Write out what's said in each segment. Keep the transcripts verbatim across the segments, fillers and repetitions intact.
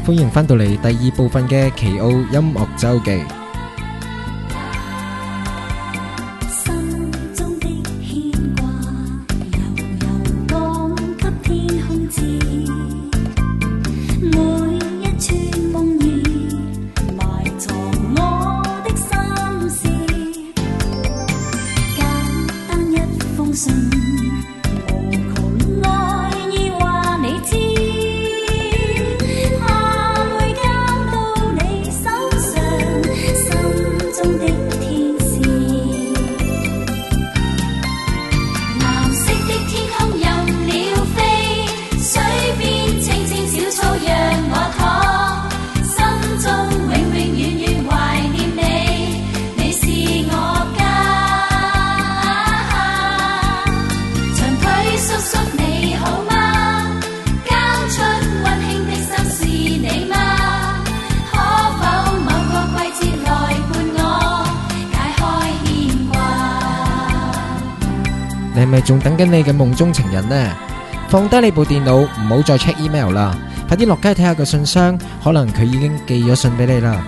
歡迎返到嚟第二部分嘅奇奧音樂週記。你係咪仲等緊你嘅夢中情人呢？放低你部電腦，唔好再 check email 啦，快啲落街睇下個信箱，可能佢已經寄咗信俾你啦。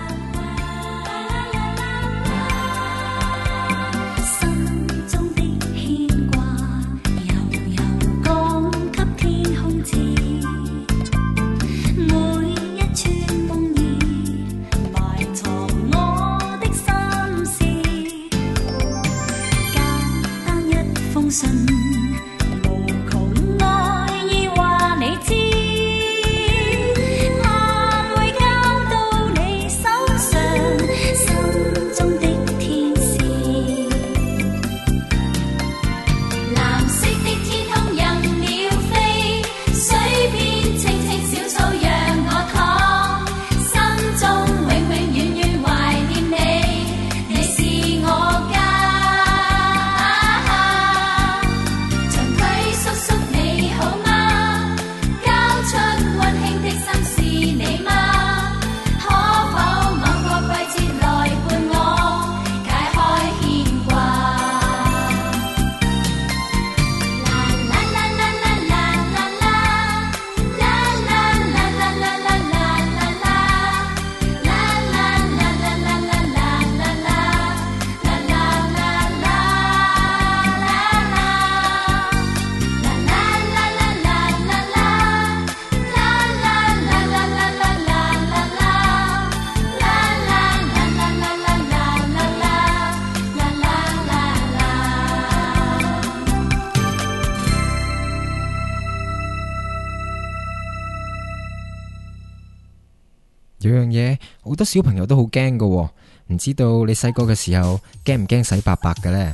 有樣嘢好多小朋友都好驚㗎喎，唔知道你細個嘅時候驚唔驚洗白白嘅呢？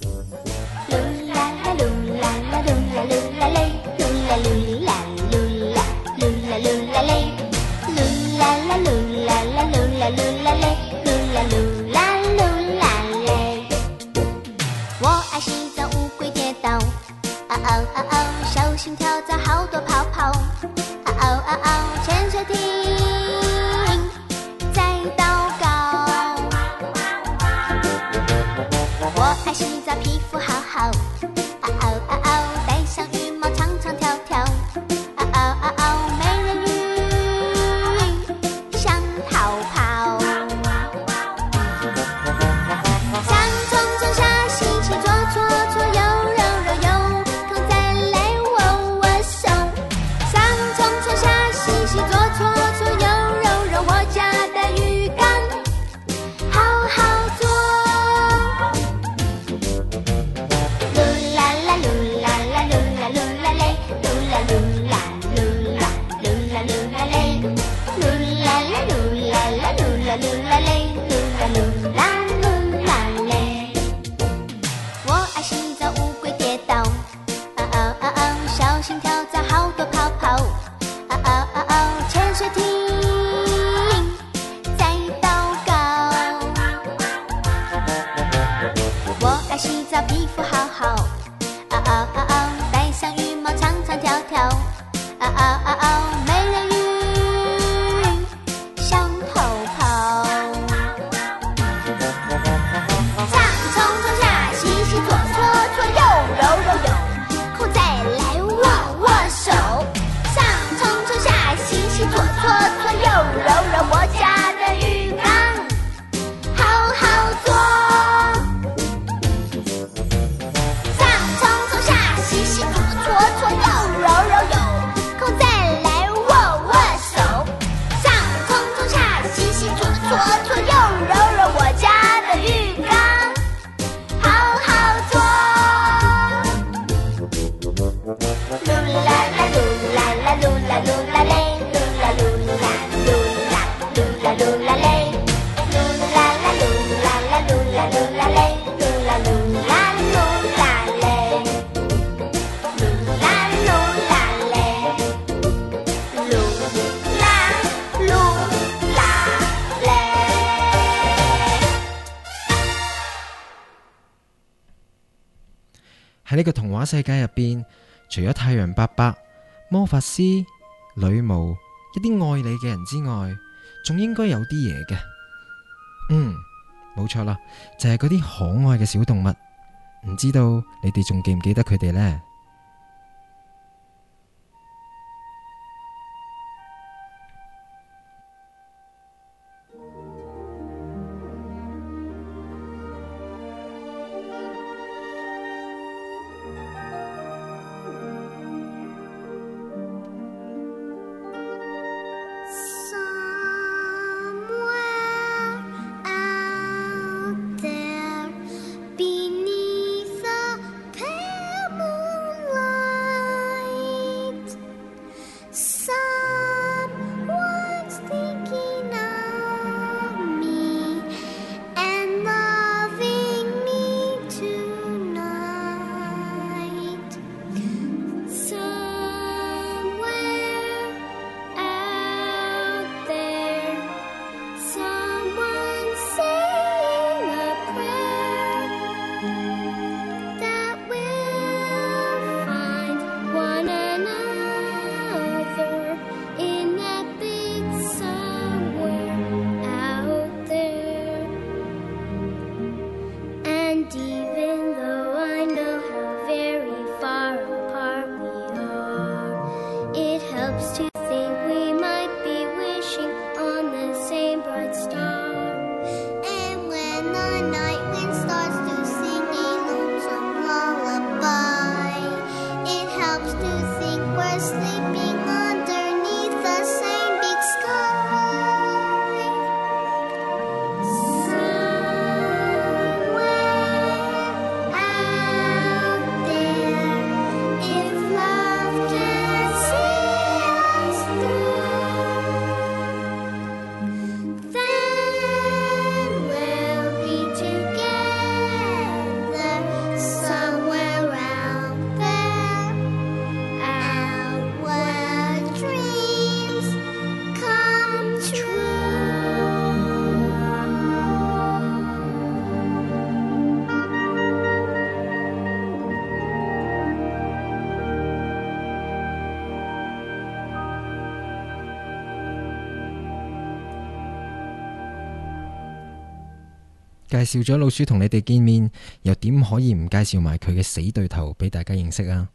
我愛洗澡烏龜跌倒，嗷嗷嗷嗷，手心跳蚤好多泡泡，嗷嗷嗷嗷，潛水艇我愛洗澡，皮膚好好，嗷嗷嗷嗷，戴上羽毛，長長跳跳，嗷嗷嗷嗷，美人魚想逃跑，想衝衝下，洗洗左搓搓，右揉揉右，空再來握握手，想衝衝下，洗洗左搓搓，右揉揉我家的魚缸，好好做。我愛洗澡烏龜跌倒，嗷嗷嗷嗷，小心跳蚤好多泡泡，嗷嗷嗷嗷，潛水艇在禱告。我愛洗澡，皮膚好好，嗷嗷嗷嗷，戴上羽毛，長長跳跳，嗷嗷嗷嗷，美人魚想逃跑，上衝衝下，洗洗左搓搓，右揉揉右，空再來握握手，上衝衝下，洗洗左搓搓，右喺呢個童話世界入邊，除咗太陽伯伯、魔法師、女巫、一啲愛你嘅人之外，仲應該有啲嘢嘅。嗯，冇錯啦，就係嗰啲可愛嘅小動物。唔知道你哋仲記唔記得佢哋呢？介紹咗老鼠同你哋見面，又點可以唔介紹埋佢嘅死對頭俾大家認識啊？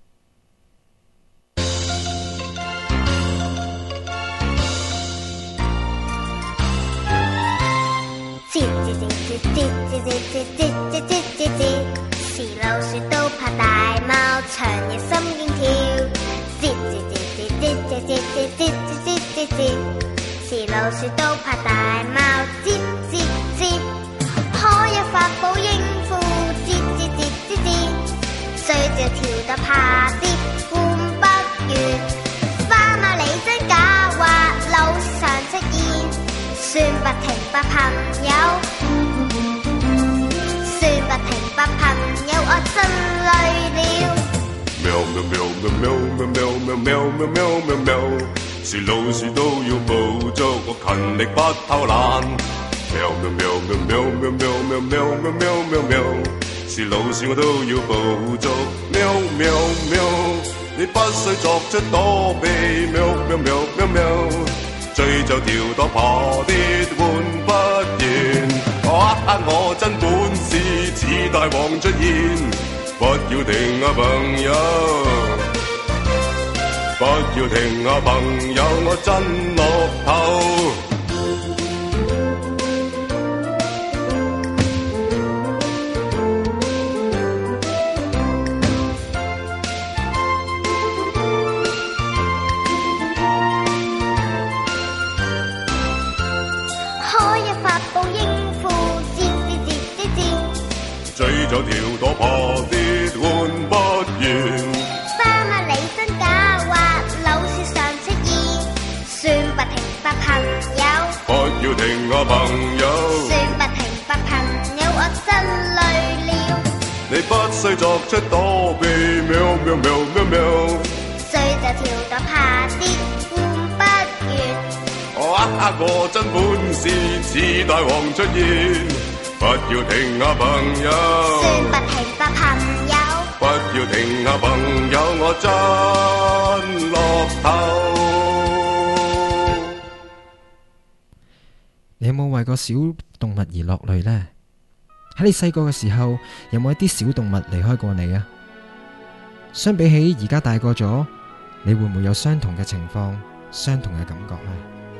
吱吱吱吱吱吱吱吱吱吱吱吱，是老鼠都怕大貓，長夜心驚跳。吱吱吱吱吱吱吱吱吱吱吱吱，是老鼠都怕大貓，吱吱吱。可有法寶應付？吱吱吱吱吱，睡着跳得怕啲換不完。花貓你真假話，老鼠常出現，算不停不朋友，算不停不朋友，我真累了。 喵喵喵喵喵喵喵喵喵喵喵喵，是老鼠都要捕捉，我勤力不偷懶。喵喵喵喵喵喵喵喵喵喵喵喵，是老鼠我都要捕捉。喵喵喵，你不需作出躲避。喵喵喵喵喵，追就跳多爬跌換不完。哇！我真本事似大王出現，不要停啊朋友，不要停啊朋友，我真落頭。追咗跳躲爬跌換不完。 花貓你真假話，老鼠常出現，算不停不朋友， 不要停啊朋友， 算不停不朋友，我真累了。 你不需作出躲避。喵喵喵喵喵， 追就跳躲爬跌換不完。 哇！我真本事似大王出現，不要停啊朋友， 算不停不朋友， 不要要停下，朋友我真落頭。 你有冇為個小動物而落淚呢？喺你細個嘅時候，有冇一啲小動物離開過你啊？相比起而家大個咗，你會唔會有相同嘅情況、相同嘅感覺呢？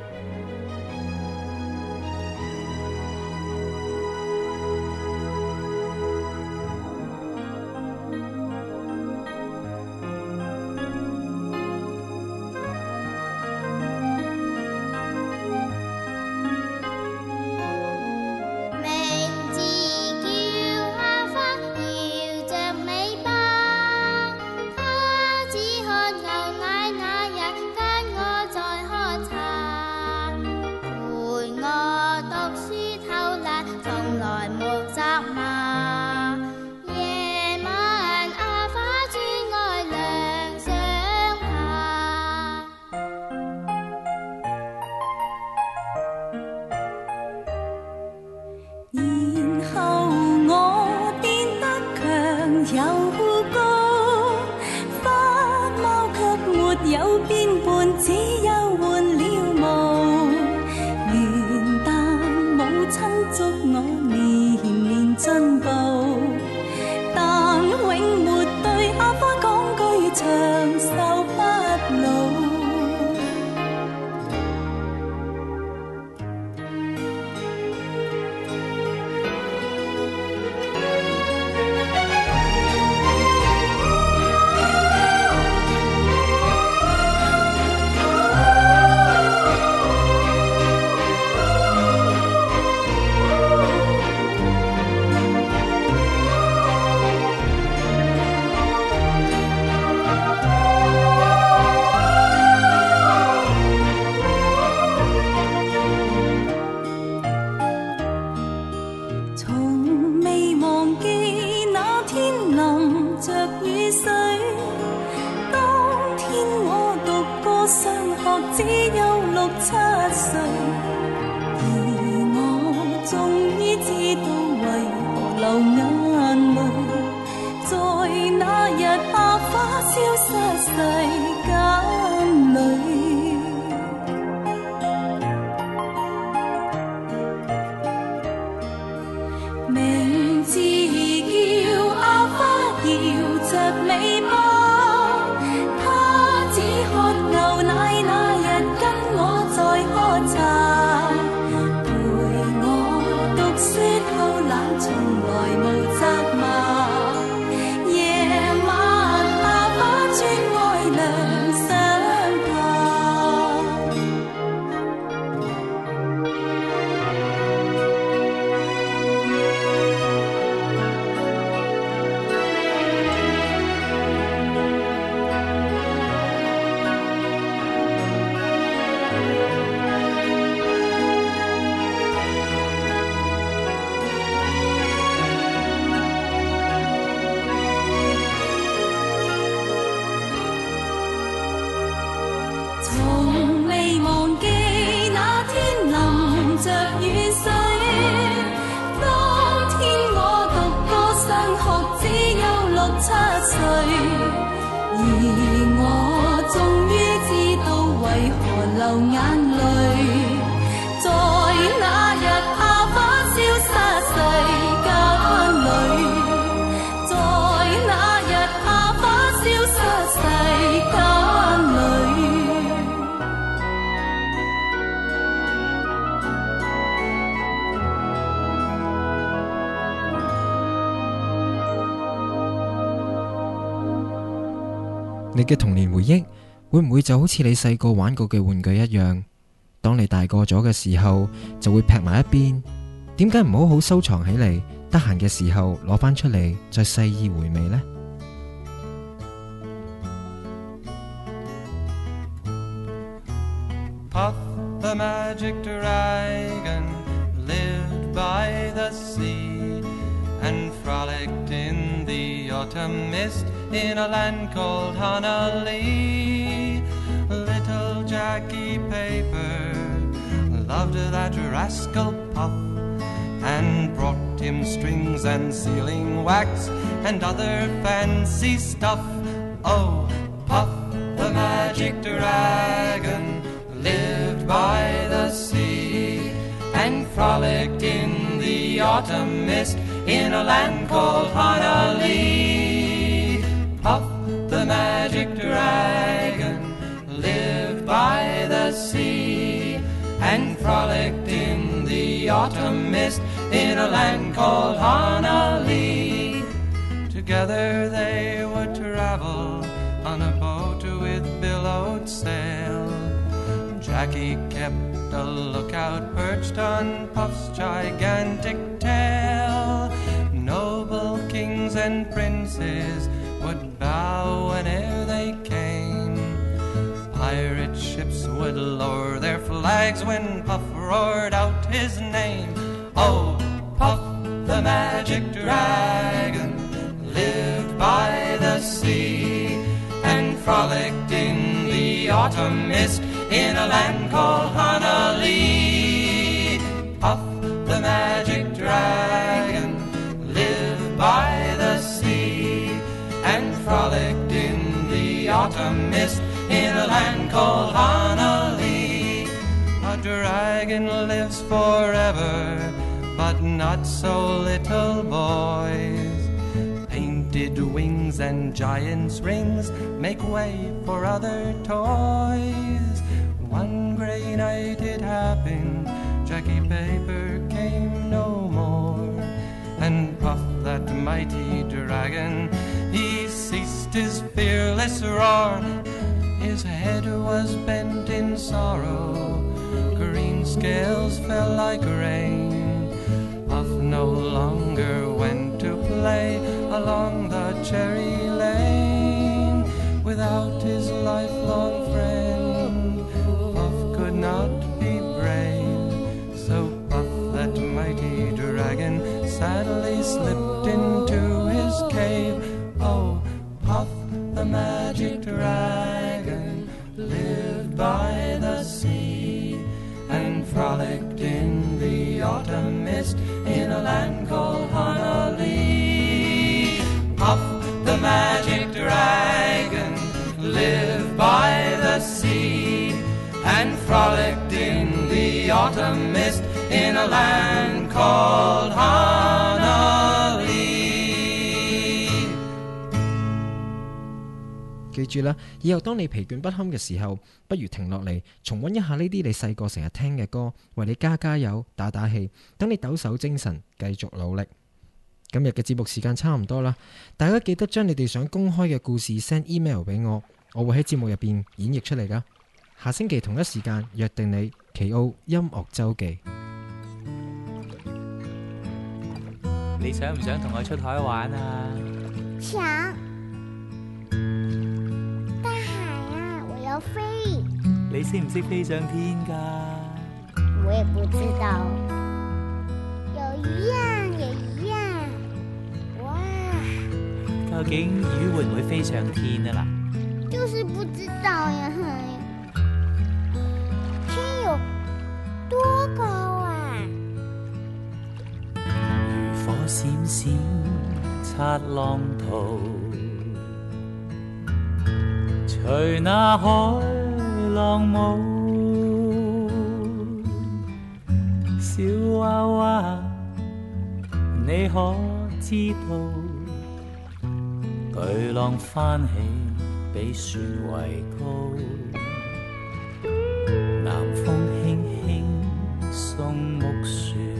有變伴，只有換了模。元旦母親祝我年年進步，但永沒對阿花講句長壽不老。只有六七歲，而我終於知道為何流眼淚，在那日阿花消失世間裏。名字叫阿花搖着尾巴，流眼淚，在那日阿花消失世間裏，在那日阿花消失世間裏。 你嘅童年回憶會唔會就好似你細個玩過嘅玩具一樣？當你大個咗嘅時候，就會劈埋一邊。點解唔好好收藏起嚟？得閒嘅時候攞翻出嚟，再細意回味呢？ Puff the magic dragon lived by the sea and frolicked in the autumn mist in a land called Honolulu. Little Jackie Paper loved that rascal Puff, and brought him strings and sealing wax and other fancy stuff. Oh, Puff the magic dragon lived by the sea and frolicked in the autumn mist in a land called Hanalei. Puff the magic dragon lived by the sea and frolicked in the autumn mist in a land called Hanalei. Together they would travel on a boat with billowed sail. Jackie kept a lookout perched on Puff's gigantic tail. Noble kings and princes would bow whene'er they came. Pirate ships would lower their flags when Puff roared out his name. Oh, Puff the magic dragon lived by the sea and frolicked in the autumn mist in a land called Hanalei. Puff the magic dragon lived by the sea and frolicked in the autumn mist in a land called Hanalei. A dragon lives forever, but not so little boys. Painted wings and giant's rings make way for other toys. One grey night it happened, Jackie Paper came no more, and Puff that mighty dragon, he ceased his fearless roar. His head was bent in sorrow, green scales fell like rain. Puff no longer went to play along the cherry lane. Without his lifelong friend, Puff could not be brave. So Puff that mighty dragon sadly slipped into his cave. Oh, Puff the magic dragon lived by the sea and frolicked in the autumn mist in a land called Hanalei. Puff the magic dragon lived by the sea and frolicked in the autumn mist in a land called Hanalei. 記住啦，以後當你疲倦不堪嘅時候，不如停落嚟重溫一下呢啲你細個成日聽嘅歌，為你加加油、打打氣，等你抖擻精神，繼續努力。今日嘅節目時間差唔多啦，大家記得將你哋想公開嘅故事 send email 俾我，我會喺節目入邊演繹出嚟噶。下星期同一時間約定你，奇奧音樂週記。 你想唔想同我出海玩啊？ 想。大海啊，我要飛。 你識唔識飛上天㗎？ 我也不知道。有一樣也一樣。哇！ 究竟魚會唔會飛上天啊啦？ 就是不知道呀。天有多高啊？ 漁火閃閃擦浪濤，隨那海浪舞。小娃娃，你可知道？巨浪翻起比雪為高，南風輕輕送木船，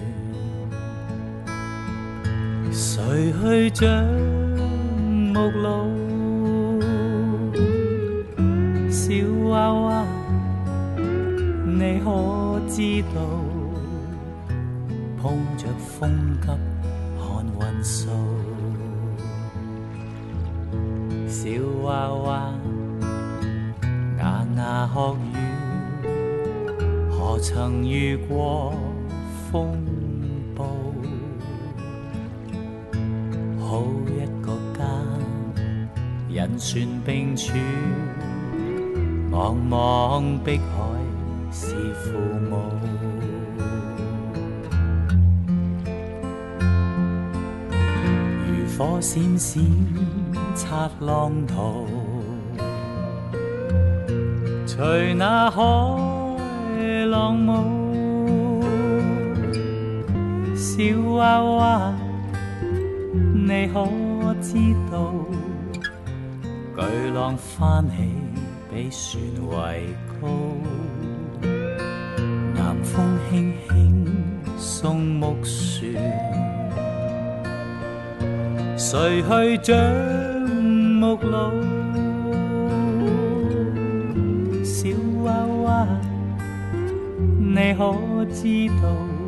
誰去將木路？小娃娃，你可知道？碰着風急看雲掃。小娃娃牙牙學語，何曾遇過風暴？好一個家，人船並處，茫茫碧海是父母。 火閃閃擦浪濤，隨那海浪舞，小娃娃，你可知道，巨浪翻起比船為高，南風輕輕送木船，誰去將木路？小娃娃，你可知道，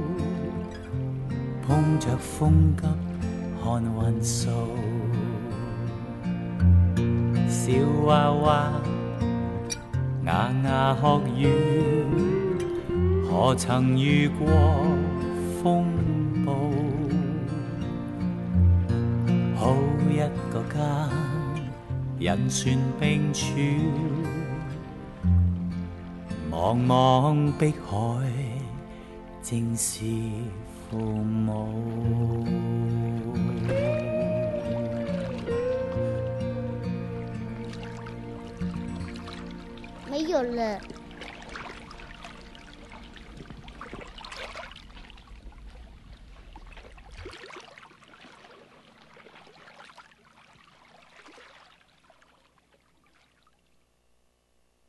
碰着風急看雲數。小娃娃，牙牙學語，何曾遇過風暴？好一個家，人船並處，茫茫碧海，正是父母。 没有了。